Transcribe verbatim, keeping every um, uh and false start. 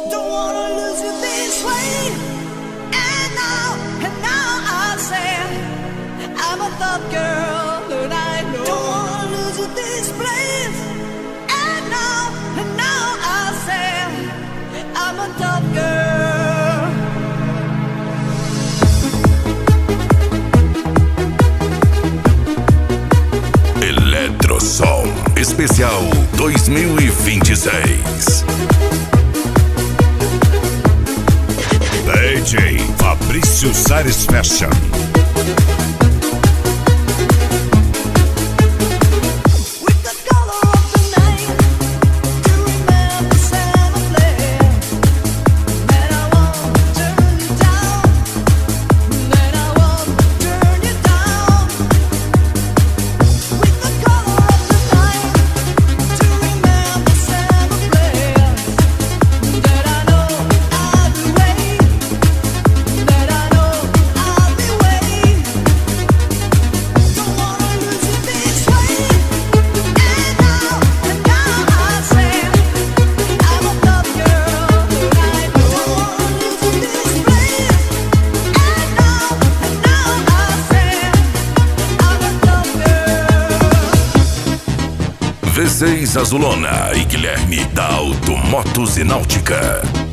Don't wanna lose you this way. And now, and now I say I'm a tough girl, and I know. Don't wanna lose you this place. And now, and now I say I'm a tough girl. Eletrosom Especial dois mil e vinte e seis. D J Fabrício Sares Fashion. V seis Azulona e Guilherme da Automotos e Náutica.